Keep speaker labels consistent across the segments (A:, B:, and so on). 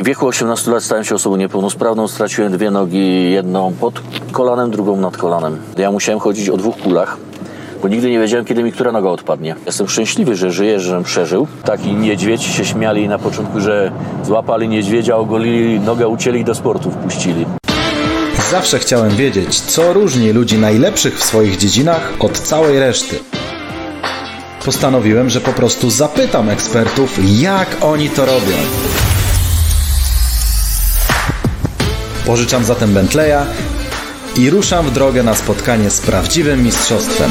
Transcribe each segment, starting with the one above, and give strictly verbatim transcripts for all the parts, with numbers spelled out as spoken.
A: W wieku osiemnastu lat stałem się osobą niepełnosprawną, straciłem dwie nogi, jedną pod kolanem, drugą nad kolanem. Ja musiałem chodzić o dwóch kulach, bo nigdy nie wiedziałem, kiedy mi która noga odpadnie. Jestem szczęśliwy, że żyję, że przeżył. Taki niedźwiedź się śmiali na początku, że złapali niedźwiedzia, ogolili nogę, ucięli i do sportu wpuścili.
B: Zawsze chciałem wiedzieć, co różni ludzi najlepszych w swoich dziedzinach od całej reszty. Postanowiłem, że po prostu zapytam ekspertów, jak oni to robią. Pożyczam zatem Bentleya i ruszam w drogę na spotkanie z prawdziwym mistrzostwem.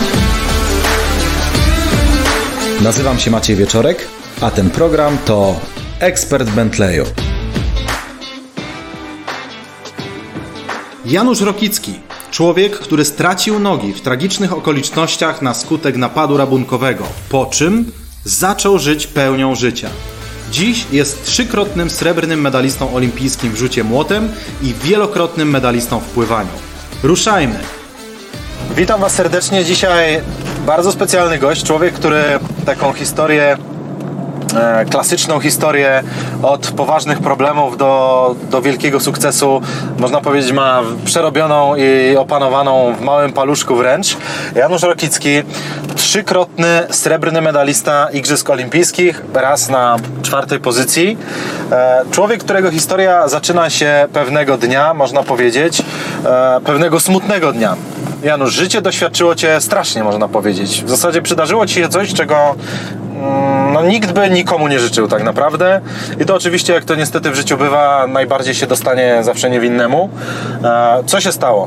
B: Nazywam się Maciej Wieczorek, a ten program to Ekspert Bentleyu.
C: Janusz Rokicki, człowiek, który stracił nogi w tragicznych okolicznościach na skutek napadu rabunkowego, po czym zaczął żyć pełnią życia. Dziś jest trzykrotnym srebrnym medalistą olimpijskim w rzucie młotem i wielokrotnym medalistą w pływaniu. Ruszajmy! Witam Was serdecznie. Dzisiaj bardzo specjalny gość, człowiek, który taką historię, e, klasyczną historię od poważnych problemów do, do wielkiego sukcesu, można powiedzieć, ma przerobioną i opanowaną w małym paluszku wręcz. Janusz Rokicki, trzykrotny srebrny medalista Igrzysk Olimpijskich, raz na czwartej pozycji. E, człowiek, którego historia zaczyna się pewnego dnia, można powiedzieć, e, pewnego smutnego dnia. Janusz, życie doświadczyło Cię strasznie, można powiedzieć. W zasadzie przydarzyło Ci się coś, czego mm, no, nikt by nikomu nie życzył tak naprawdę. I to oczywiście, jak to niestety w życiu bywa, najbardziej się dostanie zawsze niewinnemu. E, co się stało?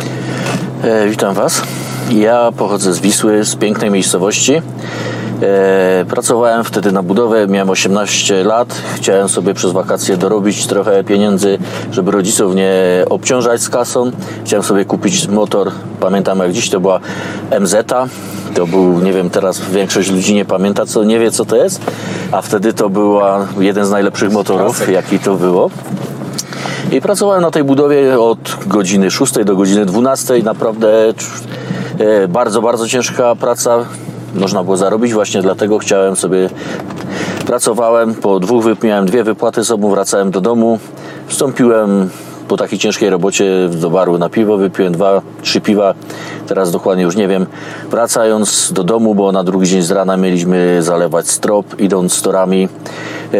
A: E, witam Was. Ja pochodzę z Wisły, z pięknej miejscowości. E, pracowałem wtedy na budowę, miałem osiemnaście lat. Chciałem sobie przez wakacje dorobić trochę pieniędzy, żeby rodziców nie obciążać z kasą. Chciałem sobie kupić motor, pamiętam jak dziś, to była M Z a. To był, nie wiem, teraz większość ludzi nie pamięta, co, nie wie co to jest, a wtedy to był jeden z najlepszych motorów, jaki to było. I pracowałem na tej budowie od godziny szóstej do godziny dwunastej. Naprawdę e, bardzo, bardzo ciężka praca. Można było zarobić, właśnie dlatego chciałem sobie... Pracowałem, po dwóch, miałem dwie wypłaty sobą, wracałem do domu. Wstąpiłem po takiej ciężkiej robocie do baru na piwo, wypiłem dwa, trzy piwa, teraz dokładnie już nie wiem. Wracając do domu, bo na drugi dzień z rana mieliśmy zalewać strop, idąc torami. E,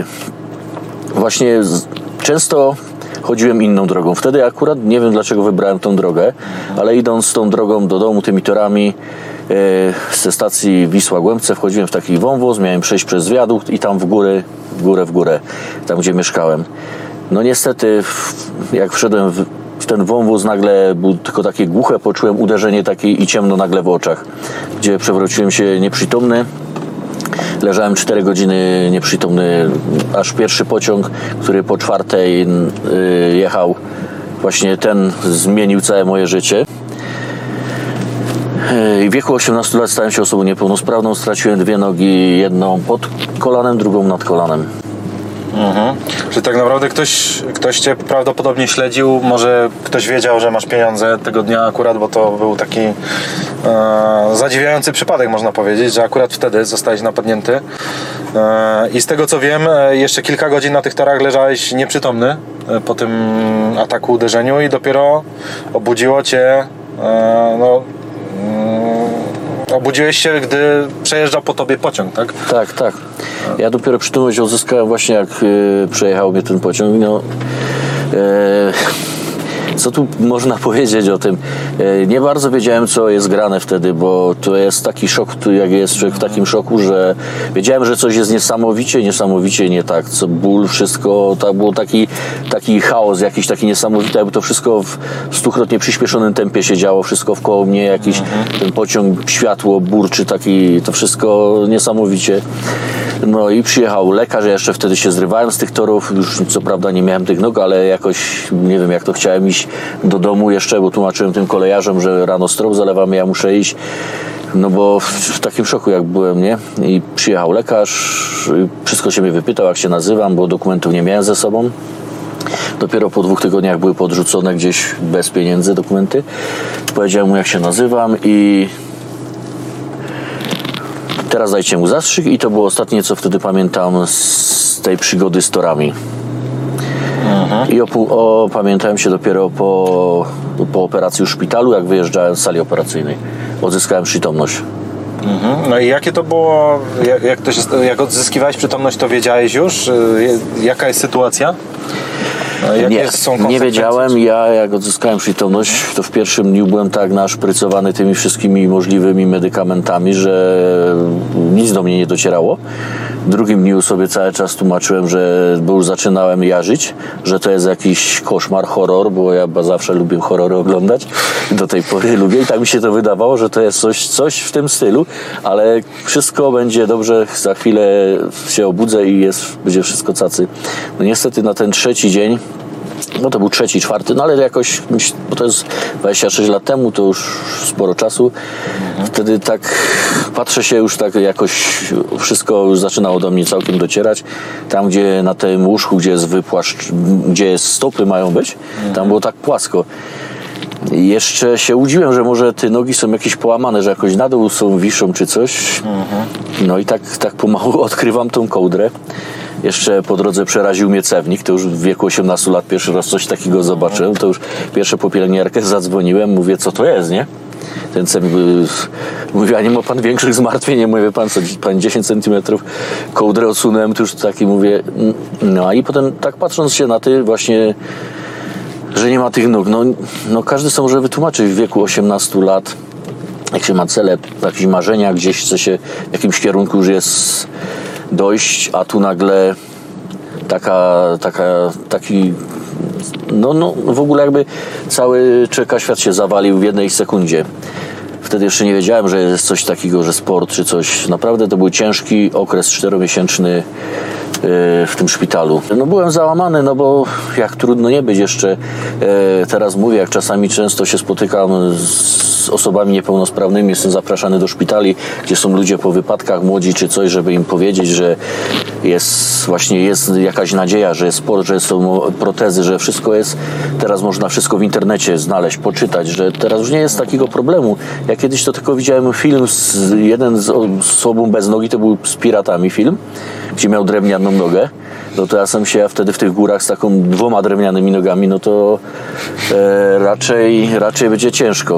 A: właśnie z, często chodziłem inną drogą. Wtedy akurat nie wiem, dlaczego wybrałem tą drogę, ale idąc tą drogą do domu, tymi torami, ze stacji Wisła-Głębce wchodziłem w taki wąwóz, miałem przejść przez wiadukt i tam w górę, w górę, w górę, tam gdzie mieszkałem. No niestety, jak wszedłem w, w ten wąwóz, nagle był tylko takie głuche, poczułem uderzenie takie i ciemno nagle w oczach, gdzie przewróciłem się nieprzytomny. Leżałem cztery godziny nieprzytomny, aż pierwszy pociąg, który po czwartej yy, jechał, właśnie ten zmienił całe moje życie. W wieku osiemnastu lat stałem się osobą niepełnosprawną, straciłem dwie nogi, jedną pod kolanem, drugą nad kolanem.
C: Mhm. Czyli tak naprawdę ktoś, ktoś Cię prawdopodobnie śledził, może ktoś wiedział, że masz pieniądze tego dnia akurat, bo to był taki e, zadziwiający przypadek, można powiedzieć, że akurat wtedy zostałeś napadnięty. E, I z tego co wiem, jeszcze kilka godzin na tych torach leżałeś nieprzytomny e, po tym ataku, uderzeniu i dopiero obudziło Cię e, no, Obudziłeś się, gdy przejeżdżał po tobie pociąg, tak?
A: Tak, tak. Ja dopiero przytomność uzyskałem właśnie, jak yy, przejechał mnie ten pociąg. No, yy, co tu można powiedzieć o tym? Yy, nie bardzo wiedziałem, co jest grane wtedy, bo to jest taki szok, jak jest człowiek w takim szoku, że wiedziałem, że coś jest niesamowicie, niesamowicie nie tak. Co ból, wszystko, tak było taki, taki chaos jakiś, taki niesamowity, jakby to wszystko w stukrotnie przyspieszonym tempie się działo, wszystko wkoło mnie, jakiś mhm. ten pociąg, światło, burczy, taki, to wszystko niesamowicie. No i przyjechał lekarz, ja jeszcze wtedy się zrywałem z tych torów, już co prawda nie miałem tych nóg, ale jakoś, nie wiem jak to, chciałem iść do domu jeszcze, bo tłumaczyłem tym kolejarzom, że rano strop zalewamy, ja muszę iść, no bo w, w takim szoku jak byłem, nie? I przyjechał lekarz, wszystko się mnie wypytał, jak się nazywam, bo dokumentów nie miałem ze sobą. Dopiero po dwóch tygodniach były podrzucone gdzieś bez pieniędzy dokumenty. Powiedziałem mu, jak się nazywam i teraz dajcie mu zastrzyk i to było ostatnie, co wtedy pamiętam z tej przygody z torami. Mhm. I opu- opamiętałem się dopiero po, po operacji w szpitalu, jak wyjeżdżałem z sali operacyjnej. Odzyskałem przytomność.
C: Mhm. No i jakie to było, jak, jak, to się, jak odzyskiwałeś przytomność, to wiedziałeś już, jaka jest sytuacja? Jakie
A: nie,
C: są
A: nie wiedziałem. Ja jak odzyskałem przytomność, to w pierwszym dniu byłem tak naszprycowany tymi wszystkimi możliwymi medykamentami, że nic do mnie nie docierało. W drugim dniu sobie cały czas tłumaczyłem, że bo już zaczynałem jarzyć, że to jest jakiś koszmar, horror, bo ja zawsze lubię horrory oglądać. Do tej pory lubię i tak mi się to wydawało, że to jest coś, coś w tym stylu, ale wszystko będzie dobrze, za chwilę się obudzę i jest, będzie wszystko cacy. No niestety na ten trzeci dzień, no to był trzeci, czwarty, no ale jakoś, bo to jest dwadzieścia sześć lat temu, to już sporo czasu. Wtedy tak patrzę się już tak jakoś, wszystko już zaczynało do mnie całkiem docierać. Tam, gdzie na tym łóżku, gdzie jest wypłaszcz, gdzie stopy mają być, tam było tak płasko. I jeszcze się łudziłem, że może te nogi są jakieś połamane, że jakoś na dół są, wiszą czy coś. No i tak, tak pomału odkrywam tą kołdrę. Jeszcze po drodze przeraził mnie cewnik, to już w wieku osiemnastu lat pierwszy raz coś takiego zobaczyłem, to już pierwsze po pielęgniarkę zadzwoniłem, mówię, co to jest, nie? Ten cewnik mówi, a nie ma pan większych zmartwień? Nie mówię, pan co, pan dziesięć centymetrów kołdrę odsunąłem, to już taki mówię, no i potem tak patrząc się na ty właśnie, że nie ma tych nóg, no, no każdy sobie może wytłumaczyć w wieku osiemnastu lat, jak się ma cele, jakieś marzenia, gdzieś chce się w jakimś kierunku już jest dojść, a tu nagle taka, taka, taki, no, no w ogóle jakby cały czeka świat się zawalił w jednej sekundzie. Wtedy jeszcze nie wiedziałem, że jest coś takiego, że sport czy coś. Naprawdę to był ciężki okres czteromiesięczny w tym szpitalu. No byłem załamany, no bo jak trudno nie być jeszcze. Teraz mówię, jak czasami często się spotykam z osobami niepełnosprawnymi, jestem zapraszany do szpitali, gdzie są ludzie po wypadkach, młodzi czy coś, żeby im powiedzieć, że jest właśnie jest jakaś nadzieja, że jest sport, że są protezy, że wszystko jest, teraz można wszystko w internecie znaleźć, poczytać, że teraz już nie jest takiego problemu. Ja kiedyś to tylko widziałem film, z, jeden z osobą bez nogi, to był z piratami film, gdzie miał drewnianą nogę, no to ja sam się ja wtedy w tych górach z taką dwoma drewnianymi nogami, no to e, raczej, raczej będzie ciężko.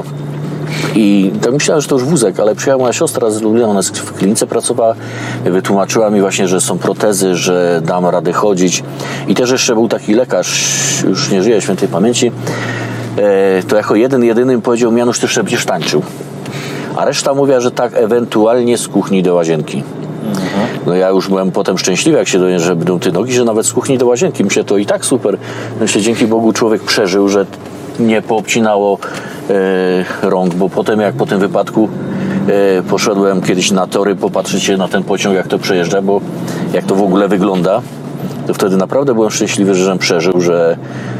A: I tak myślałem, że to już wózek, ale przyjechała moja siostra z Lublina, ona w klinice pracowała, wytłumaczyła mi właśnie, że są protezy, że dam radę chodzić. I też jeszcze był taki lekarz, już nie żyje, świętej pamięci, e, to jako jeden, jedyny powiedział mi, Janusz, ty jeszcze będziesz tańczył. A reszta mówiła, że tak ewentualnie z kuchni do łazienki. No ja już byłem potem szczęśliwy, jak się dowiedziałem, że będą te nogi, że nawet z kuchni do łazienki. Myślę, to i tak super. Myślę, dzięki Bogu człowiek przeżył, że nie poobcinało e, rąk, bo potem jak po tym wypadku e, poszedłem kiedyś na tory popatrzeć się na ten pociąg, jak to przejeżdża, bo jak to w ogóle wygląda, to wtedy naprawdę byłem szczęśliwy, że przeżył, że,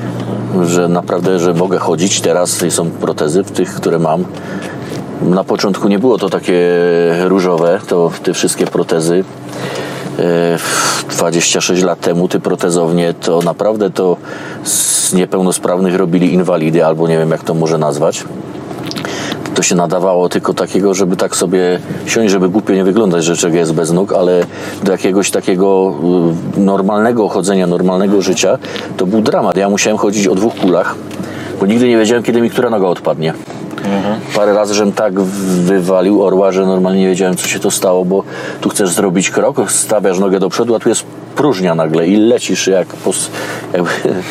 A: że naprawdę, że mogę chodzić. Teraz są protezy w tych, które mam. Na początku nie było to takie różowe, to te wszystkie protezy. dwadzieścia sześć lat temu te protezownie to naprawdę to z niepełnosprawnych robili inwalidy, albo nie wiem jak to może nazwać. To się nadawało tylko takiego, żeby tak sobie siąść, żeby głupio nie wyglądać, że człowiek jest bez nóg, ale do jakiegoś takiego normalnego chodzenia, normalnego życia to był dramat. Ja musiałem chodzić o dwóch kulach, bo nigdy nie wiedziałem, kiedy mi która noga odpadnie. Mhm. Parę razy, żem tak wywalił orła, że normalnie nie wiedziałem, co się to stało, bo tu chcesz zrobić krok, stawiasz nogę do przodu, a tu jest próżnia nagle i lecisz jak... Pos, jakby,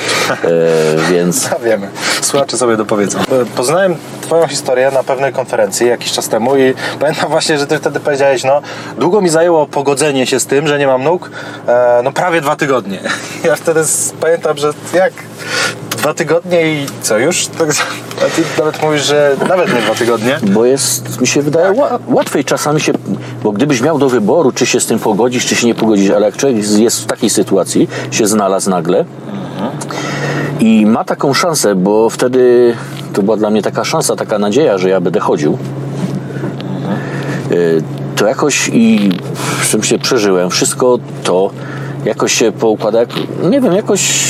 A: e, więc...
C: Ja wiemy. Słuchacze sobie dopowiedzą. Poznałem twoją historię na pewnej konferencji jakiś czas temu i pamiętam właśnie, że ty wtedy powiedziałeś, no długo mi zajęło pogodzenie się z tym, że nie mam nóg, e, no prawie dwa tygodnie. Ja wtedy z, pamiętam, że jak dwa tygodnie i co już? Tak, a ty nawet mówisz, że nawet nie dwa tygodnie.
A: Bo jest, mi się wydaje, ła, łatwiej czasami się, bo gdybyś miał do wyboru, czy się z tym pogodzisz, czy się nie pogodzisz, ale jak człowiek jest w takiej sytuacji, się znalazł nagle mhm. i ma taką szansę, bo wtedy to była dla mnie taka szansa, taka nadzieja, że ja będę chodził, mhm. to jakoś i z czym się przeżyłem, wszystko to jakoś się poukłada, nie wiem, jakoś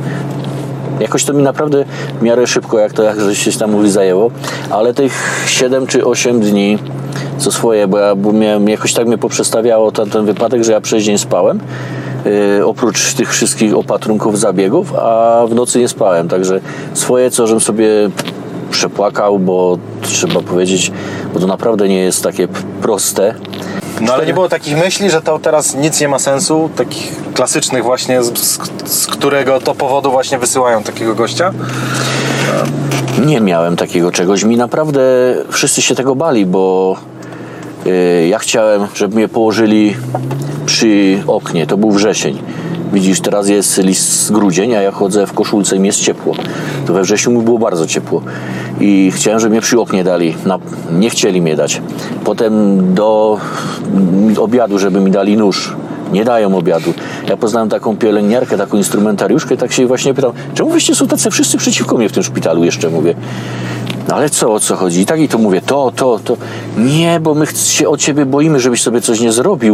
A: Jakoś to mi naprawdę w miarę szybko, jak to jak się tam mówi, zajęło, ale tych siedem czy osiem dni co swoje, bo ja bo miałem, jakoś tak mnie poprzestawiało ten, ten wypadek, że ja przez dzień spałem, Yy, oprócz tych wszystkich opatrunków, zabiegów, a w nocy nie spałem, także swoje co, żem sobie przepłakał, bo trzeba powiedzieć, bo to naprawdę nie jest takie proste.
C: No ale nie było takich myśli, że to teraz nic nie ma sensu, takich klasycznych właśnie, z, z, z którego to powodu właśnie wysyłają takiego gościa?
A: Nie miałem takiego czegoś. Mi naprawdę wszyscy się tego bali, bo yy, ja chciałem, żeby mnie położyli przy oknie. To był wrzesień. Widzisz, teraz jest list grudzień, a ja chodzę w koszulce i mi jest ciepło. To we wrześniu mi było bardzo ciepło. I chciałem, żeby mnie przy oknie dali. Na, nie chcieli mnie dać. Potem do obiadu, żeby mi dali nóż. Nie dają obiadu. Ja poznałem taką pielęgniarkę, taką instrumentariuszkę i tak się właśnie pytam, czemu wyście są tacy wszyscy przeciwko mnie w tym szpitalu jeszcze, mówię. No ale co, o co chodzi? I tak i to mówię, to, to, to. Nie, bo my się o ciebie boimy, żebyś sobie coś nie zrobił.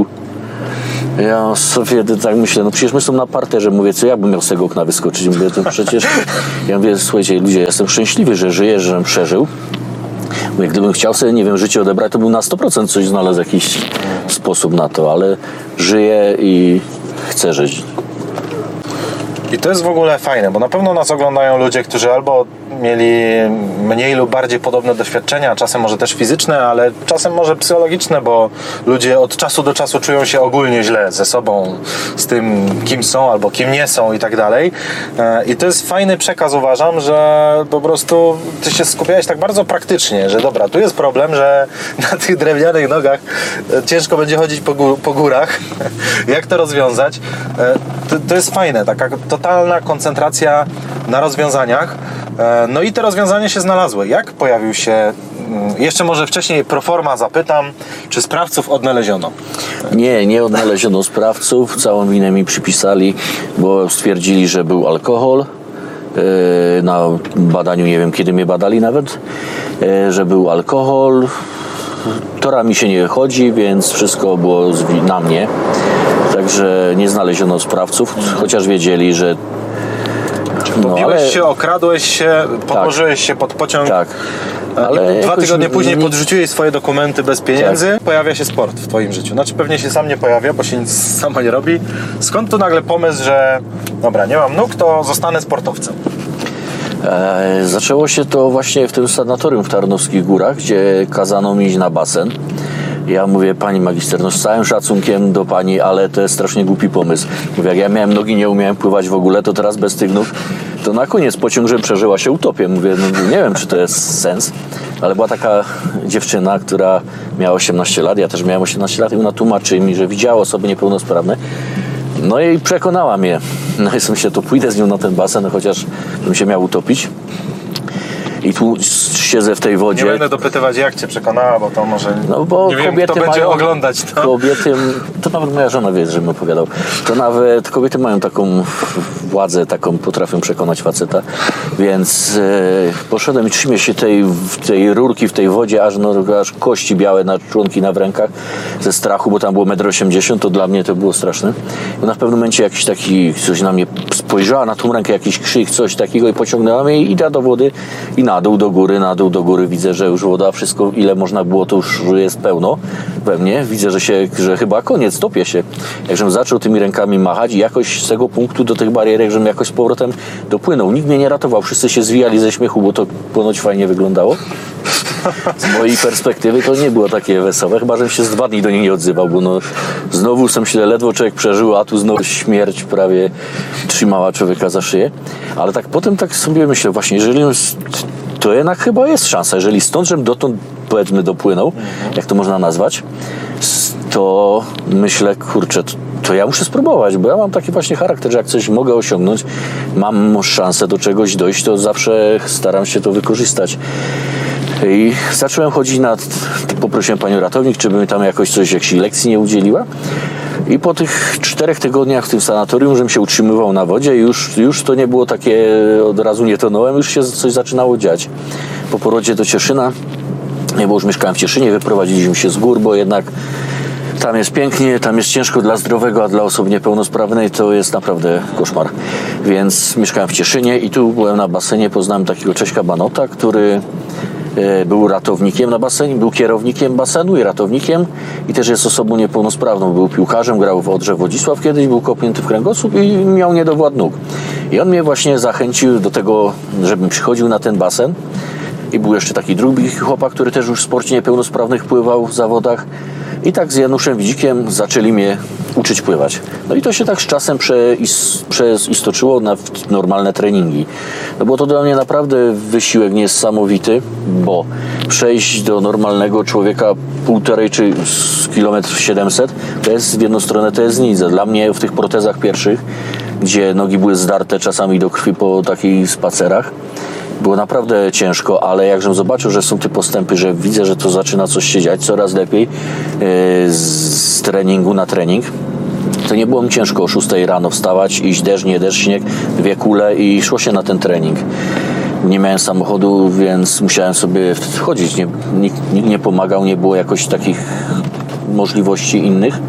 A: Ja sobie tak myślę, no przecież my są na parterze, mówię, co ja bym miał z tego okna wyskoczyć? Mówię, to przecież, ja mówię, słuchajcie ludzie, ja jestem szczęśliwy, że żyję, że przeżył. Mówię, gdybym chciał sobie, nie wiem, życie odebrać, to bym na sto procent coś znalazł, jakiś sposób na to, ale żyję i chcę żyć.
C: I to jest w ogóle fajne, bo na pewno nas oglądają ludzie, którzy albo mieli mniej lub bardziej podobne doświadczenia, czasem może też fizyczne, ale czasem może psychologiczne, bo ludzie od czasu do czasu czują się ogólnie źle ze sobą, z tym, kim są albo kim nie są i tak dalej. I to jest fajny przekaz, uważam, że po prostu ty się skupiałeś tak bardzo praktycznie, że dobra, tu jest problem, że na tych drewnianych nogach ciężko będzie chodzić po, gó- po górach. Jak to rozwiązać? To, to jest fajne, taka totalna koncentracja na rozwiązaniach. No i te rozwiązania się znalazły. Jak pojawił się, jeszcze może wcześniej pro forma zapytam, czy sprawców odnaleziono?
A: Nie, nie odnaleziono sprawców, całą winę mi przypisali, bo stwierdzili, że był alkohol. Na badaniu, nie wiem kiedy mnie badali nawet, że był alkohol. Tora mi się nie chodzi, więc wszystko było na mnie. Także nie znaleziono sprawców, chociaż wiedzieli, że
C: No, Pobiłeś ale... się, okradłeś się, podłożyłeś tak. się pod pociąg. Tak. Ale dwa tygodnie później nie... podrzuciłeś swoje dokumenty bez pieniędzy. Tak. Pojawia się sport w twoim życiu. Znaczy pewnie się sam nie pojawia, bo się nic samo nie robi. Skąd tu nagle pomysł, że dobra, nie mam nóg, to zostanę sportowcem?
A: E, zaczęło się to właśnie w tym sanatorium w Tarnowskich Górach, gdzie kazano mi iść na basen. Ja mówię, pani magister, no z całym szacunkiem do pani, ale to jest strasznie głupi pomysł. Mówię, jak ja miałem nogi, nie umiałem pływać w ogóle, to teraz bez tych nóg, to na koniec pociąg, że przeżyła się utopię. Mówię, no nie wiem, czy to jest sens, ale była taka dziewczyna, która miała osiemnaście lat, ja też miałem osiemnaście lat i ona tłumaczy mi, że widziała osoby niepełnosprawne. No i przekonała mnie. No i sobie, to pójdę z nią na ten basen, chociaż bym się miał utopić. I tu siedzę w tej wodzie.
C: Nie będę dopytywać, jak cię przekonała, bo to może
A: no bo
C: nie wiem,
A: kobiety
C: kto będzie
A: mają,
C: oglądać to.
A: Kobiety, to nawet moja żona wie, żebym opowiadał. To nawet kobiety mają taką władzę, taką potrafią przekonać faceta. Więc e, poszedłem i trzymie się tej, tej rurki w tej wodzie, aż, no, aż kości białe na członki na w rękach ze strachu, bo tam było metr osiemdziesiąt, to dla mnie to było straszne. I ona w pewnym momencie jakiś taki, coś na mnie spojrzała na tą rękę, jakiś krzyk, coś takiego i pociągnęła mnie i idę do wody i na dół, do góry, na dół, do góry. Widzę, że już woda, wszystko ile można było, to już jest pełno we mnie. Widzę, że się, że chyba koniec, topię się. Jakżem zaczął tymi rękami machać i jakoś z tego punktu do tych barierek, żebym jakoś z powrotem dopłynął. Nikt mnie nie ratował, wszyscy się zwijali ze śmiechu, bo to ponoć fajnie wyglądało. Z mojej perspektywy to nie było takie wesołe, chyba żebym się z dwa dni do niej nie odzywał, bo no, znowu sam się ledwo człowiek przeżył, a tu znowu śmierć prawie trzymała człowieka za szyję. Ale tak potem tak sobie myślę, właśnie, jeżeli to jednak chyba jest szansa, jeżeli stąd, żebym dotąd powiedzmy dopłynął, jak to można nazwać, to myślę, kurczę, to, to ja muszę spróbować, bo ja mam taki właśnie charakter, że jak coś mogę osiągnąć, mam szansę do czegoś dojść, to zawsze staram się to wykorzystać. I zacząłem chodzić na, poprosiłem panią ratownik, czy by mi tam jakoś coś, jakiejś lekcji nie udzieliła. I po tych czterech tygodniach w tym sanatorium, żebym się utrzymywał na wodzie i już, już to nie było takie, od razu nie tonąłem, już się coś zaczynało dziać. Po porodzie do Cieszyna, bo już mieszkałem w Cieszynie, wyprowadziliśmy się z gór, bo jednak tam jest pięknie, tam jest ciężko dla zdrowego, a dla osoby niepełnosprawnej to jest naprawdę koszmar. Więc mieszkałem w Cieszynie i tu byłem na basenie, poznałem takiego Cześka Banota, który Był ratownikiem na basenie, był kierownikiem basenu i ratownikiem i też jest osobą niepełnosprawną. Był piłkarzem, grał w Odrze Wodzisław kiedyś, był kopnięty w kręgosłup i miał niedowład nóg. I on mnie właśnie zachęcił do tego, żebym przychodził na ten basen. I był jeszcze taki drugi chłopak, który też już w sporcie niepełnosprawnych pływał w zawodach. I tak z Januszem Widzikiem zaczęli mnie uczyć pływać. No i to się tak z czasem przeistoczyło na normalne treningi. No bo to dla mnie naprawdę wysiłek niesamowity, bo przejść do normalnego człowieka półtorej czy kilometr siedemset, to jest w jedną stronę to jest nic. Dla mnie w tych protezach pierwszych, gdzie nogi były zdarte czasami do krwi po takich spacerach, było naprawdę ciężko, ale jakżem zobaczył, że są te postępy, że widzę, że to zaczyna coś się dziać coraz lepiej yy, z treningu na trening, to nie było mi ciężko o szóstej rano wstawać, iść deszcz, nie deszcz, śnieg, dwie kule i szło się na ten trening. Nie miałem samochodu, więc musiałem sobie wchodzić. Nie, nikt, nikt nie pomagał, nie było jakoś takich możliwości innych.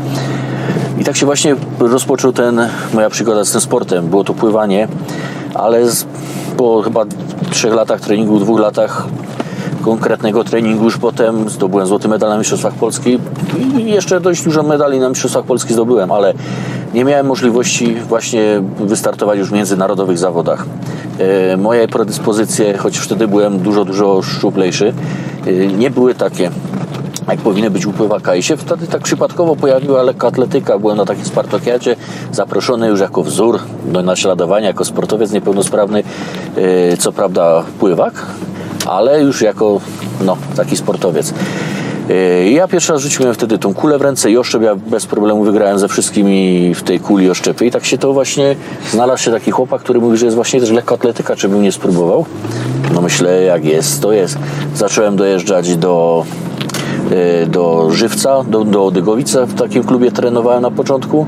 A: I tak się właśnie rozpoczął ten, moja przygoda z tym sportem. Było to pływanie, ale z, po chyba trzech latach treningu, dwóch latach konkretnego treningu już potem zdobyłem złoty medal na Mistrzostwach Polski i jeszcze dość dużo medali na Mistrzostwach Polski zdobyłem, ale nie miałem możliwości właśnie wystartować już w międzynarodowych zawodach. E, moje predyspozycje, choć wtedy byłem dużo, dużo szczuplejszy, e, nie były takie, jak powinny być u pływaka. I się wtedy tak przypadkowo pojawiła lekkoatletyka. Byłem na takim Spartakiadzie, zaproszony już jako wzór do naśladowania, jako sportowiec niepełnosprawny, e, co prawda pływak, ale już jako no, taki sportowiec. Yy, ja pierwszy raz rzuciłem wtedy tą kulę w ręce i oszczep, ja bez problemu wygrałem ze wszystkimi w tej kuli oszczepy i tak się to właśnie, znalazł się taki chłopak, który mówi, że jest właśnie też lekkoatletyka, czy bym nie spróbował. No myślę, jak jest, to jest. Zacząłem dojeżdżać do, yy, do Żywca, do, do Dygowica, w takim klubie trenowałem na początku.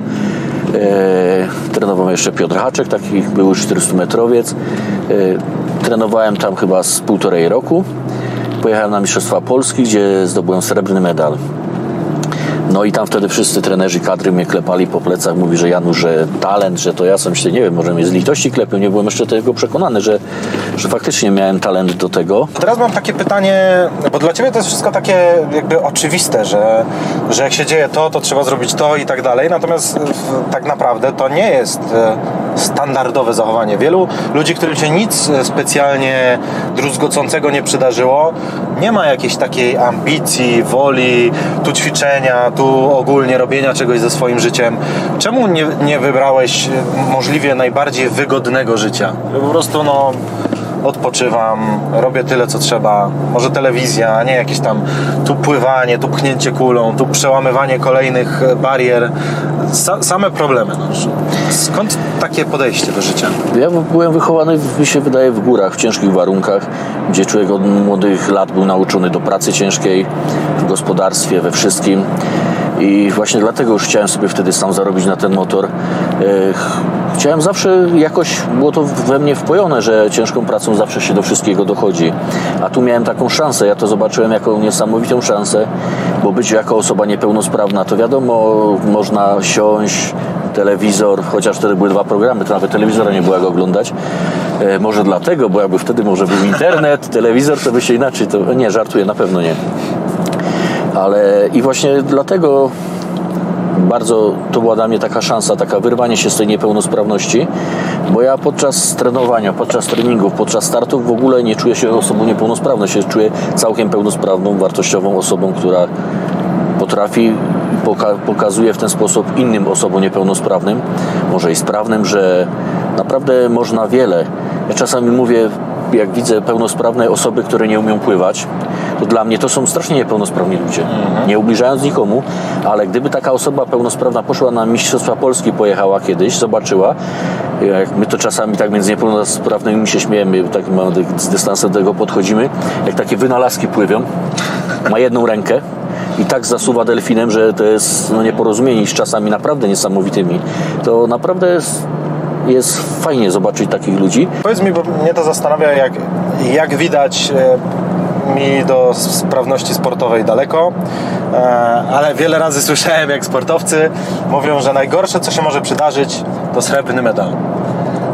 A: Yy, trenował jeszcze Piotr Haczek, taki były czterystumetrowiec. Yy, trenowałem tam chyba z półtorej roku. Pojechałem na Mistrzostwa Polski, gdzie zdobyłem srebrny medal. No i tam wtedy wszyscy trenerzy kadry mnie klepali po plecach, mówi, że Janusz, że talent, że to ja sam myślę, nie wiem, może mnie z litości klepią, nie byłem jeszcze tego przekonany, że, że faktycznie miałem talent do tego.
D: Teraz mam takie pytanie, bo dla Ciebie to jest wszystko takie jakby oczywiste, że, że jak się dzieje to, to trzeba zrobić to i tak dalej, natomiast tak naprawdę to nie jest standardowe zachowanie. Wielu ludzi, którym się nic specjalnie druzgocącego nie przydarzyło, nie ma jakiejś takiej ambicji, woli, tu ćwiczenia, tu ogólnie robienia czegoś ze swoim życiem. Czemu nie, nie wybrałeś możliwie najbardziej wygodnego życia? Po prostu no odpoczywam, robię tyle co trzeba, może telewizja, a nie jakieś tam tu pływanie, tu pchnięcie kulą, tu przełamywanie kolejnych barier, Sa- same problemy. No. Skąd takie podejście do życia?
A: Ja byłem wychowany, mi się wydaje, w górach, w ciężkich warunkach, gdzie człowiek od młodych lat był nauczony do pracy ciężkiej, w gospodarstwie, we wszystkim. I właśnie dlatego już chciałem sobie wtedy sam zarobić na ten motor. Chciałem zawsze jakoś, było to we mnie wpojone, że ciężką pracą zawsze się do wszystkiego dochodzi. A tu miałem taką szansę, ja to zobaczyłem jako niesamowitą szansę, bo być jako osoba niepełnosprawna, to wiadomo, można siąść, telewizor, chociaż wtedy były dwa programy, to nawet telewizora nie było jak oglądać. E, może dlatego, bo jakby wtedy może był internet, telewizor, to by się inaczej, to nie, żartuję, na pewno nie. Ale i właśnie dlatego bardzo to była dla mnie taka szansa, taka wyrwanie się z tej niepełnosprawności, bo ja podczas trenowania, podczas treningów, podczas startów w ogóle nie czuję się osobą niepełnosprawną, się czuję całkiem pełnosprawną, wartościową osobą, która potrafi, poka- pokazuje w ten sposób innym osobom niepełnosprawnym, może i sprawnym, że naprawdę można wiele. Ja czasami mówię, jak widzę pełnosprawne osoby, które nie umieją pływać, to dla mnie to są strasznie niepełnosprawni ludzie. Mhm. Nie ubliżając nikomu, ale gdyby taka osoba pełnosprawna poszła na Mistrzostwa Polski, pojechała kiedyś, zobaczyła, jak my to czasami tak między niepełnosprawnymi się śmiejemy, tak z dystansem do tego podchodzimy, jak takie wynalazki pływią, ma jedną rękę i tak zasuwa delfinem, że to jest no, nieporozumienie z czasami naprawdę niesamowitymi. To naprawdę jest jest fajnie zobaczyć takich ludzi.
D: Powiedz mi, bo mnie to zastanawia, jak, jak widać e, mi do sprawności sportowej daleko, e, ale wiele razy słyszałem, jak sportowcy mówią, że najgorsze, co się może przydarzyć, to srebrny medal.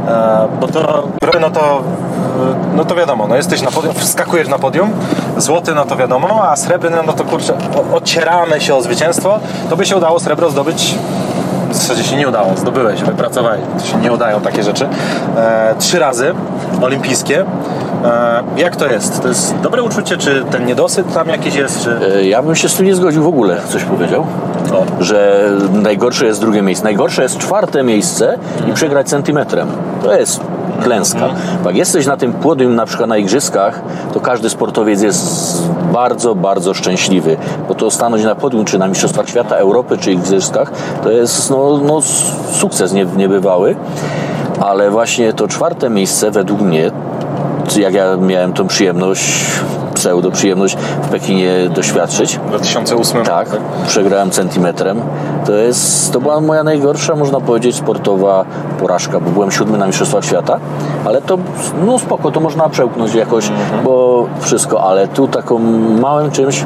D: E, bo to, no to, no to wiadomo, no jesteś na podium, wskakujesz na podium, złoty, no to wiadomo, a srebrny, no to kurczę, o, ocieramy się o zwycięstwo, to by się udało srebro zdobyć. W zasadzie się nie udało, zdobyłeś, wypracowałeś, to się nie udają takie rzeczy. E, trzy razy olimpijskie. E, jak to jest? To jest dobre uczucie, czy ten niedosyt tam jakiś jest? Czy...
A: Ja bym się z tym nie zgodził w ogóle, coś powiedział,
D: O.
A: że najgorsze jest drugie miejsce. Najgorsze jest czwarte miejsce i przegrać centymetrem. To jest klęska. Jak jesteś na tym podium, na przykład na igrzyskach, to każdy sportowiec jest bardzo, bardzo szczęśliwy, bo to stanąć na podium, czy na Mistrzostwach Świata, Europy, czy igrzyskach, to jest no, no, sukces nie, niebywały, ale właśnie to czwarte miejsce według mnie, jak ja miałem tą przyjemność, pseudo przyjemność w Pekinie doświadczyć.
D: W dwa tysiące ósmym.
A: Tak, przegrałem centymetrem. To jest, to była moja najgorsza, można powiedzieć, sportowa porażka, bo byłem siódmy na Mistrzostwach Świata, ale to, no spoko, to można przełknąć jakoś, mm-hmm. bo wszystko, ale tu taką małym czymś,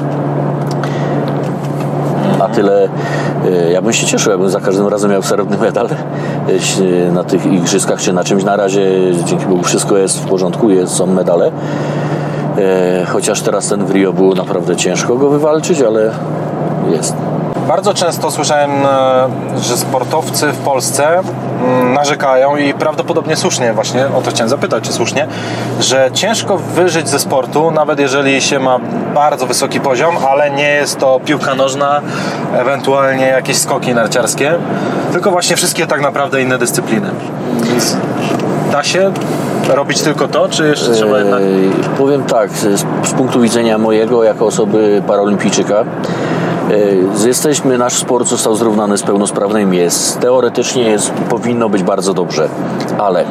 A: a tyle, ja bym się cieszył, jakbym za każdym razem miał srebrny medal na tych igrzyskach, czy na czymś. Na razie, dzięki Bogu, wszystko jest w porządku, jest, są medale. Chociaż teraz ten w Rio było naprawdę ciężko go wywalczyć, ale jest.
D: Bardzo często słyszałem, że sportowcy w Polsce narzekają i prawdopodobnie słusznie, właśnie o to chciałem zapytać, czy słusznie, że ciężko wyżyć ze sportu, nawet jeżeli się ma bardzo wysoki poziom, ale nie jest to piłka nożna, ewentualnie jakieś skoki narciarskie, tylko właśnie wszystkie tak naprawdę inne dyscypliny. Więc da się robić tylko to, czy jeszcze trzeba jednak...
A: Eee, powiem tak, z, z punktu widzenia mojego, jako osoby paraolimpijczyka, jesteśmy, nasz sport został zrównany z pełnosprawnymi. Jest, teoretycznie jest, powinno być bardzo dobrze, ale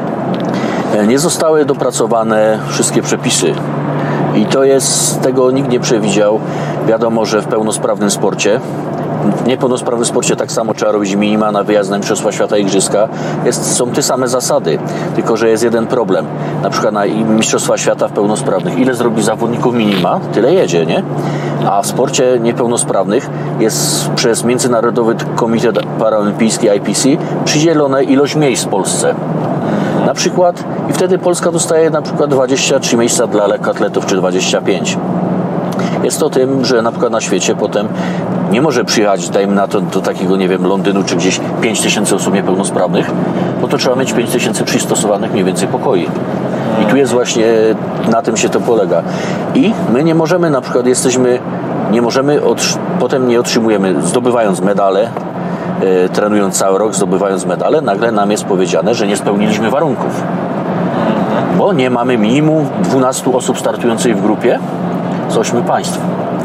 A: nie zostały dopracowane wszystkie przepisy i to jest, tego nikt nie przewidział. Wiadomo, że w pełnosprawnym sporcie, w niepełnosprawnym sporcie tak samo trzeba robić minima na wyjazd na Mistrzostwa Świata, igrzyska. Jest, są te same zasady, tylko że jest jeden problem. Na przykład na Mistrzostwa Świata w pełnosprawnych, ile zrobi zawodników minima, tyle jedzie, nie? A w sporcie niepełnosprawnych jest przez Międzynarodowy Komitet Paraolimpijski I P C przydzielona ilość miejsc w Polsce. Na przykład, i wtedy Polska dostaje na przykład dwadzieścia trzy miejsca dla lekkoatletów, czy dwadzieścia pięć. Jest to tym, że na przykład na świecie potem nie może przyjechać, dajmy na to, do takiego, nie wiem, Londynu, czy gdzieś pięć tysięcy osób niepełnosprawnych, bo to trzeba mieć pięć tysięcy przystosowanych mniej więcej pokoi. I tu jest właśnie, na tym się to polega. I my nie możemy, na przykład jesteśmy, nie możemy, otr- potem nie otrzymujemy, zdobywając medale, e, trenując cały rok, zdobywając medale, nagle nam jest powiedziane, że nie spełniliśmy warunków. Bo nie mamy minimum dwunastu osób startujących w grupie z ośmiu państw.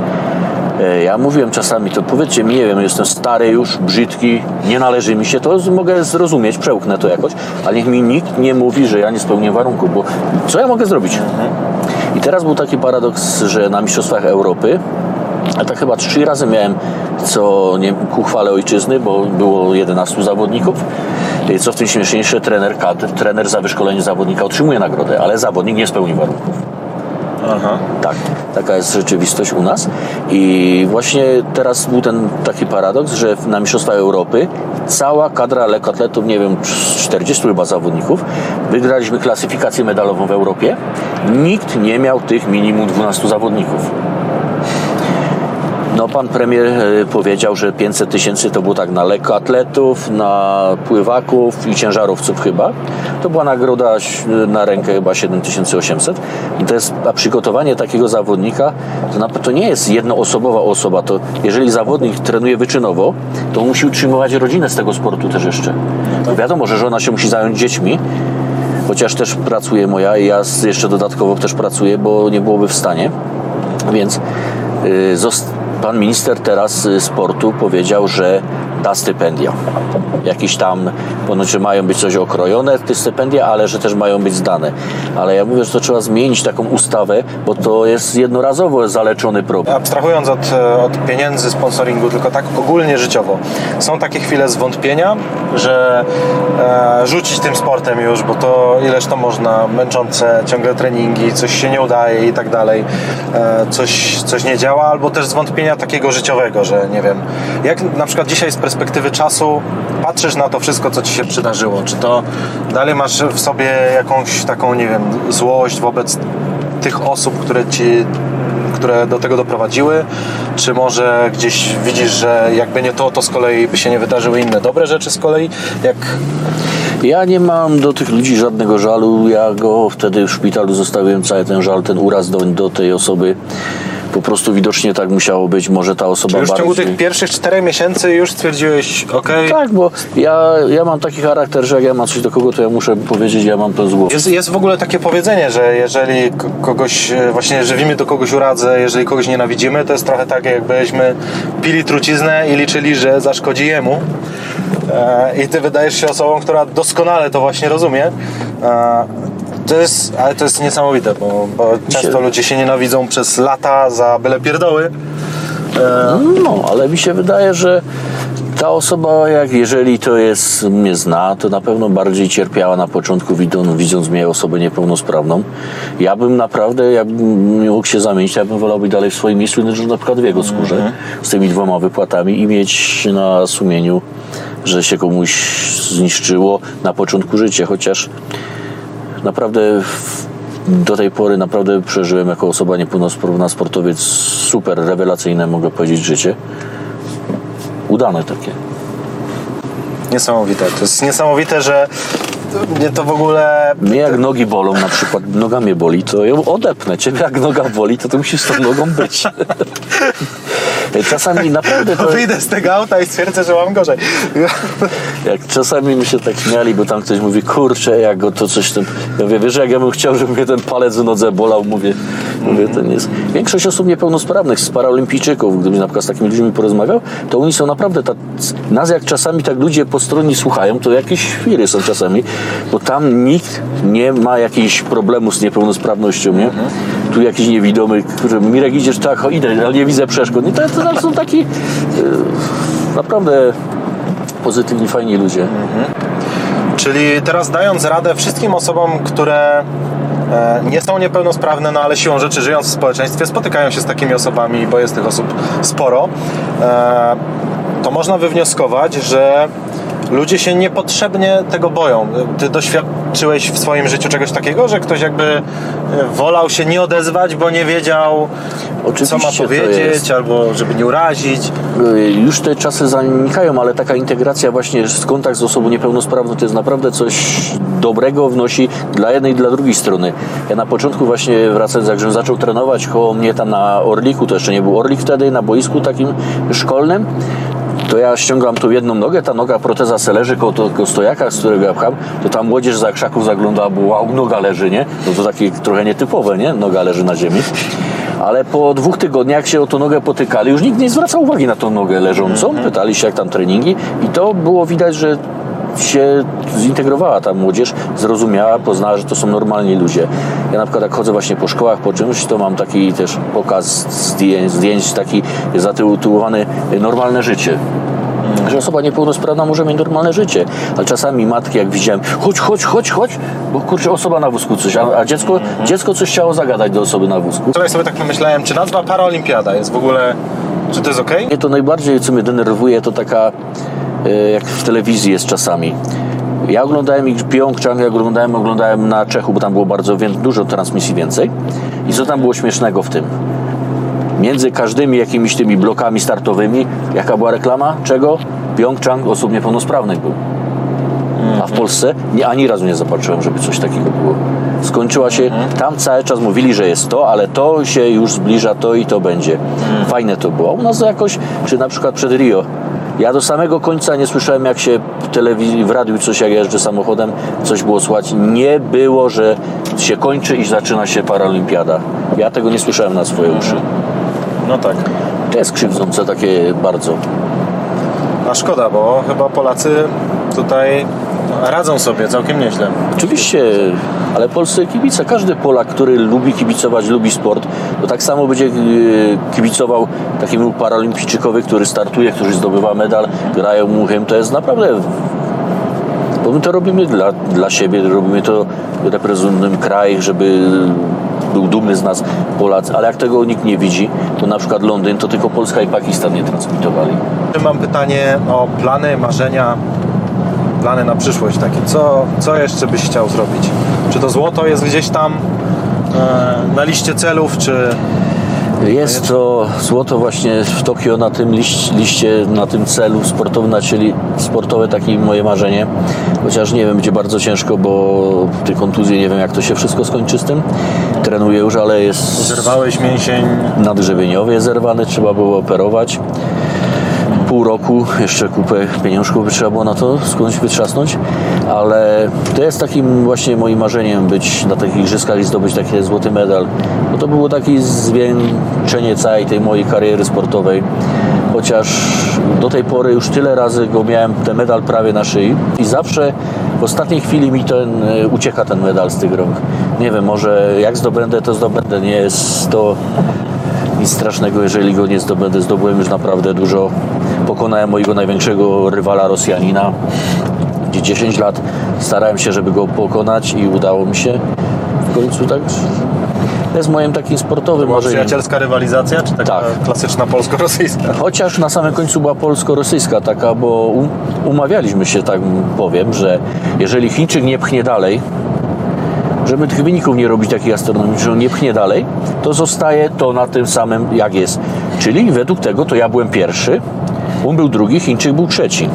A: Ja mówiłem czasami, to powiedzcie mi, nie wiem, jestem stary już, brzydki, nie należy mi się, to mogę zrozumieć, przełknę to jakoś, ale niech mi nikt nie mówi, że ja nie spełnię warunków, bo co ja mogę zrobić? I teraz był taki paradoks, że na Mistrzostwach Europy, a tak chyba trzy razy miałem, co nie, ku chwale ojczyzny, bo było jedenastu zawodników, co w tym śmieszniejsze, trener kadr, trener za wyszkolenie zawodnika otrzymuje nagrodę, ale zawodnik nie spełni warunków. Aha. Tak, taka jest rzeczywistość u nas i właśnie teraz był ten taki paradoks, że na Mistrzostwach Europy cała kadra lekkoatletów, nie wiem, czterdziestu chyba zawodników, wygraliśmy klasyfikację medalową w Europie, nikt nie miał tych minimum dwunastu zawodników. No, pan premier powiedział, że pięćset tysięcy to było tak na lekkoatletów, na pływaków i ciężarowców chyba. To była nagroda na rękę chyba siedem tysięcy osiemset. I to jest, a przygotowanie takiego zawodnika to, na, to nie jest jednoosobowa osoba. To jeżeli zawodnik trenuje wyczynowo, to musi utrzymywać rodzinę z tego sportu też jeszcze. To wiadomo, że żona się musi zająć dziećmi, chociaż też pracuje moja i ja jeszcze dodatkowo też pracuję, bo nie byłoby w stanie. Więc yy, zost- pan minister teraz sportu powiedział, że da stypendia. Jakieś tam, ponoć, że mają być coś okrojone, te stypendia, ale że też mają być zdane. Ale ja mówię, że to trzeba zmienić taką ustawę, bo to jest jednorazowo zaleczony problem.
D: Abstrahując od, od pieniędzy, sponsoringu, tylko tak ogólnie życiowo. Są takie chwile zwątpienia, że e, rzucić tym sportem już, bo to ileż to można, męczące ciągle treningi, coś się nie udaje i tak dalej, e, coś, coś nie działa, albo też zwątpienia takiego życiowego, że nie wiem, jak na przykład dzisiaj jest perspektywy czasu patrzysz na to wszystko, co ci się przydarzyło? Czy to dalej masz w sobie jakąś taką, nie wiem, złość wobec tych osób, które ci, które do tego doprowadziły? Czy może gdzieś widzisz, że jakby nie to, to z kolei by się nie wydarzyły inne dobre rzeczy z kolei? Jak...
A: Ja nie mam do tych ludzi żadnego żalu. Ja go wtedy w szpitalu zostawiłem, cały ten żal, ten uraz do, do tej osoby. Po prostu widocznie tak musiało być. Może ta osoba
D: Czy już w
A: bardziej...
D: ciągu tych pierwszych czterech miesięcy już stwierdziłeś, okej?
A: Tak, bo ja, ja mam taki charakter, że jak ja mam coś do kogo, to ja muszę powiedzieć, ja mam to z głowy.
D: Jest, jest w ogóle takie powiedzenie, że jeżeli k- kogoś, właśnie żywimy do kogoś urazę, jeżeli kogoś nienawidzimy, to jest trochę tak, jakbyśmy pili truciznę i liczyli, że zaszkodzi jemu. E, I ty wydajesz się osobą, która doskonale to właśnie rozumie. E, to jest, ale to jest niesamowite, bo, bo często ludzie się nienawidzą przez lata za byle pierdoły. E,
A: No, ale mi się wydaje, że ta osoba, jak jeżeli to jest, mnie zna, to na pewno bardziej cierpiała na początku, widząc, widząc mnie osobę niepełnosprawną. Ja bym naprawdę, jakbym mógł się zamienić, ja bym wolał być dalej w swoim miejscu, niż na przykład w jego skórze, mm-hmm. z tymi dwoma wypłatami i mieć na sumieniu, że się komuś zniszczyło na początku życia, chociaż naprawdę w, do tej pory naprawdę przeżyłem jako osoba niepełnosprawna, sportowiec super rewelacyjne, mogę powiedzieć, życie. Udane takie.
D: Niesamowite. To jest niesamowite, że mnie to w ogóle...
A: Mnie jak nogi bolą, na przykład noga mnie boli, to ją odepnę. Ciebie jak noga boli, to ty musisz z tą nogą być. Czasami naprawdę to...
D: Wyjdę z tego auta i stwierdzę, że mam gorzej.
A: Jak czasami mi się tak śmiali, bo tam ktoś mówi, kurczę, jak go to coś tam... Ja mówię, wiesz, jak ja bym chciał, żeby mnie ten palec w nodze bolał, mówię, mówię, to nie jest... Większość osób niepełnosprawnych z paraolimpijczyków, gdybym na przykład z takimi ludźmi porozmawiał, to oni są naprawdę... Ta... Nas jak czasami tak ludzie postronni słuchają, to jakieś świry są czasami, bo tam nikt nie ma jakichś problemów z niepełnosprawnością, nie? Mhm. Tu jakiś niewidomy, który Mirek, idziesz, tak, o, idę, ale nie widzę przeszkód. I to, to są taki yy, naprawdę pozytywni, fajni ludzie.
D: Mhm. Czyli teraz dając radę wszystkim osobom, które e, nie są niepełnosprawne, no ale siłą rzeczy żyjąc w społeczeństwie, spotykają się z takimi osobami, bo jest tych osób sporo, e, to można wywnioskować, że ludzie się niepotrzebnie tego boją. Ty doświadczyłeś w swoim życiu czegoś takiego, że ktoś jakby wolał się nie odezwać, bo nie wiedział,
A: Oczywiście
D: co ma powiedzieć, albo żeby nie urazić.
A: Już te czasy zanikają, ale taka integracja właśnie, kontakt z osobą niepełnosprawną to jest naprawdę coś dobrego, wnosi dla jednej i dla drugiej strony. Ja na początku właśnie wracając, jak zaczął trenować koło mnie tam na Orliku, to jeszcze nie był Orlik wtedy, na boisku takim szkolnym, to ja ściągam tu jedną nogę, ta noga proteza se leży koło tego stojaka, z którego ja pcham, to tam młodzież za krzaków zagląda, bo wow, noga leży, nie? No to takie trochę nietypowe, nie? Noga leży na ziemi. Ale po dwóch tygodniach, jak się o tą nogę potykali, już nikt nie zwracał uwagi na tą nogę leżącą, pytali się jak tam treningi i to było widać, że się zintegrowała ta młodzież, zrozumiała, poznała, że to są normalni ludzie. Ja na przykład jak chodzę właśnie po szkołach, po czymś, to mam taki też pokaz zdjęć, zdjęć taki zatytułowany normalne życie. Że osoba niepełnosprawna może mieć normalne życie, ale czasami matki, jak widziałem, chodź, chodź, chodź, chodź, bo kurczę, osoba na wózku coś, a, a dziecko, mm-hmm. dziecko coś chciało zagadać do osoby na wózku.
D: Wczoraj sobie tak pomyślałem, czy nazwa Paraolimpiada jest w ogóle, czy to jest okej?
A: Mnie to najbardziej, co mnie denerwuje, to taka, jak w telewizji jest czasami. Ja oglądałem ich Pjongczang, jak oglądałem, oglądałem na Czechu, bo tam było bardzo dużo transmisji więcej. I co tam było śmiesznego w tym? Między każdymi jakimiś tymi blokami startowymi, jaka była reklama? Czego? Pjongczang osób niepełnosprawnych był. A w Polsce nie, ani razu nie zobaczyłem, żeby coś takiego było. Skończyła się, tam cały czas mówili, że jest to, ale to się już zbliża, to i to będzie. Fajne to było. U nas jakoś, czy na przykład przed Rio, ja do samego końca nie słyszałem, jak się w telewizji, w radiu coś, jak jeżdżę samochodem, coś było słychać. Nie było, że się kończy i zaczyna się Paralimpiada. Ja tego nie słyszałem na swoje uszy.
D: No tak.
A: To jest krzywdzące takie bardzo.
D: A szkoda, bo chyba Polacy tutaj radzą sobie całkiem nieźle.
A: Oczywiście, ale polscy kibice, każdy Polak, który lubi kibicować, lubi sport, to tak samo będzie kibicował takiemu paralimpijczykowi, który startuje, który zdobywa medal, grają mu hymn. To jest naprawdę... Bo my to robimy dla, dla siebie, robimy to, reprezentujemy kraj, żeby był dumny z nas Polacy, ale jak tego nikt nie widzi, to na przykład Londyn, to tylko Polska i Pakistan nie transmitowali.
D: Mam pytanie o plany, marzenia, plany na przyszłość takie. Co, co jeszcze byś chciał zrobić? Czy to złoto jest gdzieś tam e, na liście celów, czy...
A: Jest to złoto właśnie w Tokio na tym liście, liście na tym celu sportowym, na czyli sportowe, takie moje marzenie. Chociaż nie wiem, będzie bardzo ciężko, bo te kontuzje, nie wiem jak to się wszystko skończy z tym. Trenuję już, ale jest...
D: Zerwałeś mięsień?
A: Nadgrzebieniowy jest zerwany, trzeba było operować. Pół roku, jeszcze kupę pieniążków by trzeba było na to skądś wytrzasnąć, ale to jest takim właśnie moim marzeniem być na takich igrzyskach i zdobyć taki złoty medal, bo to było takie zwieńczenie całej tej mojej kariery sportowej, chociaż do tej pory już tyle razy go miałem, ten medal prawie na szyi i zawsze w ostatniej chwili mi ten, ucieka ten medal z tych rąk. Nie wiem, może jak zdobędę, to zdobędę, nie jest to nic strasznego, jeżeli go nie zdobędę. Zdobyłem już naprawdę dużo. Pokonałem mojego największego rywala Rosjanina, gdzie dziesięć lat starałem się, żeby go pokonać i udało mi się. W końcu tak. To jest moim takim sportowym marzeniem.
D: Przyjacielska rywalizacja, czy taka
A: tak.
D: klasyczna polsko-rosyjska?
A: Chociaż na samym końcu była polsko-rosyjska taka, bo umawialiśmy się, tak powiem, że jeżeli Chińczyk nie pchnie dalej, żeby tych wyników nie robić takich astronomicznych, że on nie pchnie dalej, to zostaje to na tym samym jak jest. Czyli według tego to ja byłem pierwszy, on był drugi, Chińczyk był trzeci.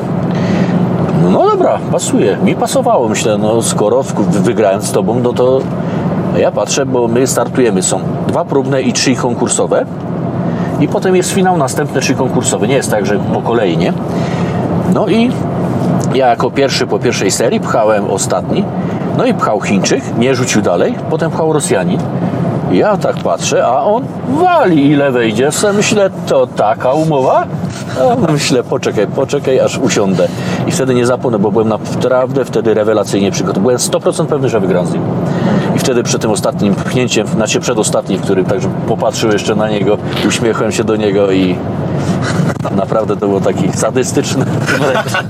A: No dobra, pasuje. Mi pasowało. Myślę, no skoro wygrałem z tobą, no to ja patrzę, bo my startujemy. Są dwa próbne i trzy konkursowe. I potem jest finał, następne trzy konkursowe. Nie jest tak, że po kolei, nie? No i ja jako pierwszy po pierwszej serii pchałem ostatni. No i pchał Chińczyk, nie rzucił dalej. Potem pchał Rosjanin. Ja tak patrzę, a on wali ile wejdzie. Ja myślę, to taka umowa? A myślę, poczekaj, poczekaj, aż usiądę. I wtedy nie zapomnę, bo byłem naprawdę wtedy rewelacyjnie przygotowany. Byłem sto procent pewny, że wygram z nim. I wtedy przed tym ostatnim pchnięciem, znaczy przedostatnim, w którym także popatrzył jeszcze na niego, uśmiechłem się do niego i naprawdę to było taki sadystyczny wręcz.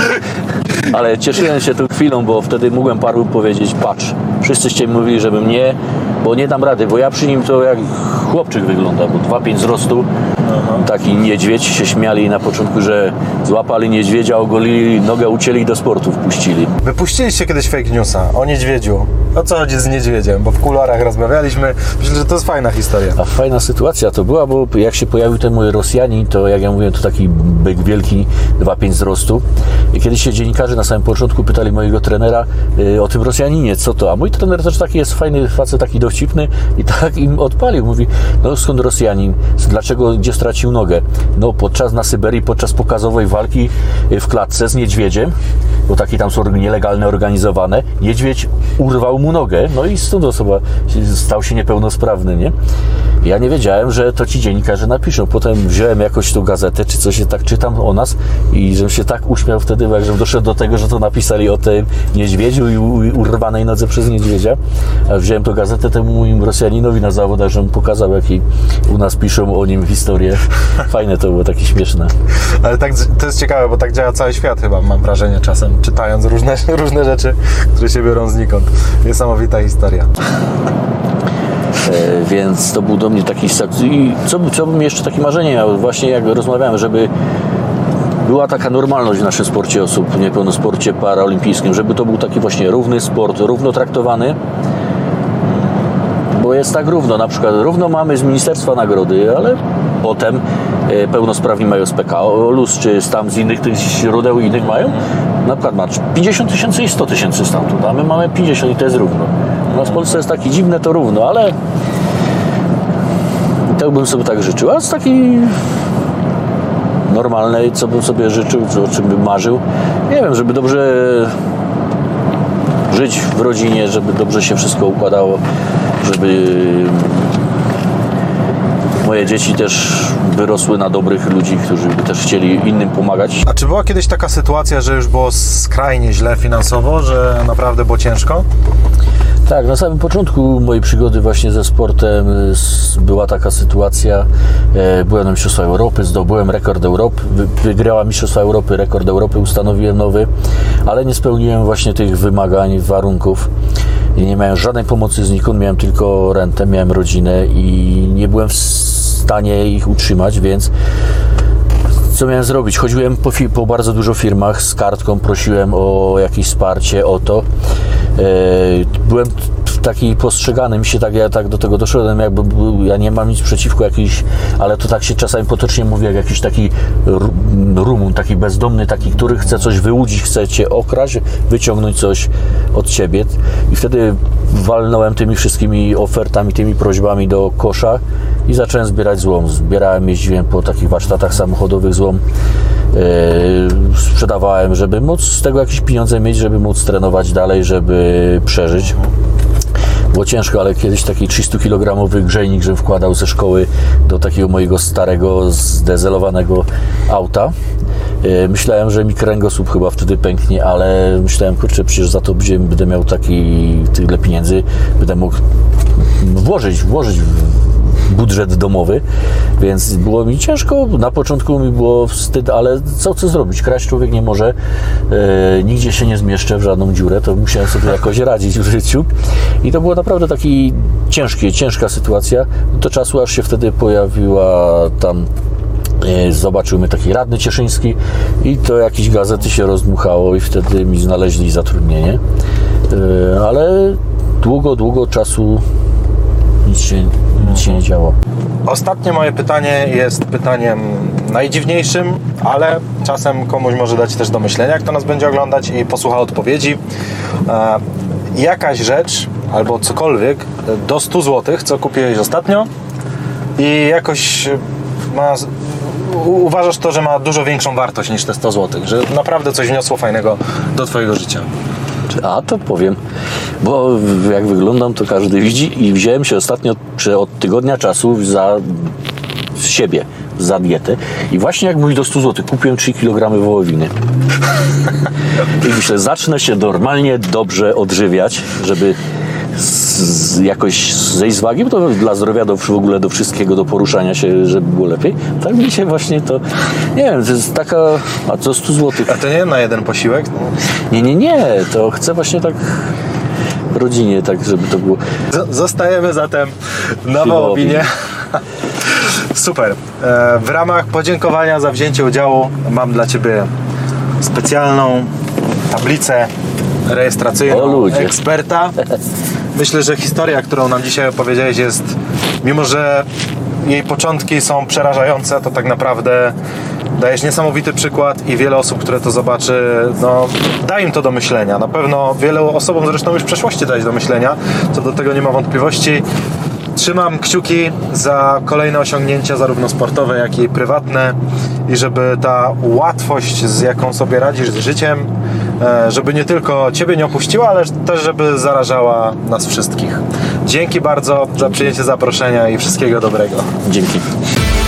A: Ale cieszyłem się tą chwilą, bo wtedy mogłem paru powiedzieć, patrz, wszyscyście mi mówili, żebym nie, bo nie dam rady, bo ja przy nim to jak chłopczyk wygląda, bo dwa pięć wzrostu, aha. Taki niedźwiedź, się śmiali na początku, że złapali niedźwiedzia, ogolili, nogę ucięli i do sportu wpuścili.
D: Wypuściliście kiedyś fake newsa o niedźwiedziu. O co chodzi z niedźwiedziem? Bo w kuluarach rozmawialiśmy. Myślę, że to jest fajna historia.
A: A fajna sytuacja to była, bo jak się pojawił ten mój Rosjanin, to jak ja mówiłem, to taki byk wielki, dwa pięć wzrostu. I kiedyś się dziennikarze na samym początku pytali mojego trenera y, o tym Rosjaninie, co to? A mój trener też taki jest fajny facet, taki dowcipny i tak im odpalił. Mówi, no skąd Rosjanin? Dlaczego, gdzie stracił nogę? No podczas na Syberii, podczas pokazowej walki w klatce z niedźwiedziem, bo takie tam są nielegalne, organizowane, niedźwiedź urwał mu nogę, no i stąd osoba stał się niepełnosprawny, nie? Ja nie wiedziałem, że to ci dziennikarze napiszą. Potem wziąłem jakoś tą gazetę, czy coś, tak czytam o nas i żebym się tak uśmiał wtedy, bo jak żebym doszedł do tego, że to napisali o tym niedźwiedziu i urwanej nodze przez niedźwiedzia. A wziąłem tą gazetę temu moim Rosjaninowi na zawodach, żebym pokazał, jaki u nas piszą o nim historię. Fajne to było, takie śmieszne.
D: Ale tak, to jest ciekawe, bo tak działa cały świat chyba, mam wrażenie czasem, czytając różne, różne rzeczy, które się biorą znikąd. Niesamowita historia.
A: E, więc to był do mnie taki... I co, co bym jeszcze takie marzenie miał? Właśnie jak rozmawiałem, żeby była taka normalność w naszym sporcie osób niepełnospорcie paraolimpijskim, żeby to był taki właśnie równy sport, równo traktowany, bo jest tak równo, na przykład równo mamy z ministerstwa nagrody, ale potem e, pełnosprawni mają z P K O L U S, czy tam z innych tych źródeł innych mają, na przykład ma pięćdziesiąt tysięcy i sto tysięcy stamtąd, a my mamy pięćdziesiąt i to jest równo. U nas w Polsce jest taki dziwne to równo, ale tak bym sobie tak życzył, a z takiej normalnej, co bym sobie życzył, o czym bym marzył, nie wiem, żeby dobrze żyć w rodzinie, żeby dobrze się wszystko układało, żeby moje dzieci też wyrosły na dobrych ludzi, którzy by też chcieli innym pomagać.
D: A czy była kiedyś taka sytuacja, że już było skrajnie źle finansowo, że naprawdę było ciężko?
A: Tak, na samym początku mojej przygody właśnie ze sportem była taka sytuacja. Byłem na Mistrzostwach Europy, zdobyłem rekord Europy, wygrała Mistrzostwa Europy, rekord Europy ustanowiłem nowy, ale nie spełniłem właśnie tych wymagań, warunków. i nie miałem żadnej pomocy znikąd, miałem tylko rentę, miałem rodzinę i nie byłem w stanie ich utrzymać, więc co miałem zrobić? Chodziłem po, fi- po bardzo dużo firmach z kartką, prosiłem o jakieś wsparcie, o to. Yy, byłem taki postrzegany, mi się tak, ja tak do tego doszedłem, jakby był, ja nie mam nic przeciwko jakiś, ale to tak się czasami potocznie mówi, jak jakiś taki Rumun, taki bezdomny, taki, który chce coś wyłudzić, chce cię okraść, wyciągnąć coś od ciebie. I wtedy walnąłem tymi wszystkimi ofertami, tymi prośbami do kosza i zacząłem zbierać złom. Zbierałem, jeździłem po takich warsztatach samochodowych złom. Yy, sprzedawałem, żeby móc z tego jakieś pieniądze mieć, żeby móc trenować dalej, żeby przeżyć. Było ciężko, ale kiedyś taki trzystukilogramowy grzejnik, żebym wkładał ze szkoły do takiego mojego starego, zdezelowanego auta. Yy, myślałem, że mi kręgosłup chyba wtedy pęknie, ale myślałem, kurczę, przecież za to będę miał taki, tyle pieniędzy, będę mógł włożyć, włożyć w budżet domowy, więc było mi ciężko, na początku mi było wstyd, ale co chcę zrobić? Kraść człowiek nie może, e, nigdzie się nie zmieszczę w żadną dziurę, to musiałem sobie jakoś radzić w życiu i to było naprawdę taki ciężkie, ciężka sytuacja. Do czasu, aż się wtedy pojawiła tam, e, zobaczył mnie taki radny cieszyński i to jakieś gazety się rozdmuchało i wtedy mi znaleźli zatrudnienie, e, ale długo, długo czasu nic się, nic się nie działo.
D: Ostatnie moje pytanie jest pytaniem najdziwniejszym, ale czasem komuś może dać też do myślenia, kto nas będzie oglądać i posłucha odpowiedzi. E, jakaś rzecz albo cokolwiek do stu złotych, co kupiłeś ostatnio i jakoś ma, u, uważasz to, że ma dużo większą wartość niż te sto złotych, że naprawdę coś wniosło fajnego do twojego życia.
A: A to powiem, bo jak wyglądam, to każdy widzi i wziąłem się ostatnio czy od tygodnia czasu za siebie, za dietę i właśnie jak mówię do stu złotych, kupiłem trzy kilogramy wołowiny. I myślę, zacznę się normalnie, dobrze odżywiać, żeby z, z, jakoś zejść z wagi, bo to dla zdrowia, do, w ogóle do wszystkiego, do poruszania się, żeby było lepiej. Tak mi się właśnie to, nie wiem, to jest taka, a co stu złotych?
D: A to nie na jeden posiłek?
A: Nie, nie, nie, to chcę właśnie tak rodzinie, tak żeby to było.
D: Z- zostajemy zatem na wołowinie. Super. E, w ramach podziękowania za wzięcie udziału mam dla Ciebie specjalną tablicę rejestracyjną
A: O, ludzie.
D: eksperta. Myślę, że historia, którą nam dzisiaj opowiedziałeś, jest, mimo że jej początki są przerażające, to tak naprawdę dajesz niesamowity przykład i wiele osób, które to zobaczy, no, da im to do myślenia. Na pewno wielu osobom zresztą już w przeszłości dać do myślenia, co do tego nie ma wątpliwości. Trzymam kciuki za kolejne osiągnięcia, zarówno sportowe, jak i prywatne, i żeby ta łatwość, z jaką sobie radzisz z życiem, żeby nie tylko Ciebie nie opuściła, ale też żeby zarażała nas wszystkich. Dzięki bardzo za przyjęcie zaproszenia i wszystkiego dobrego.
A: Dzięki.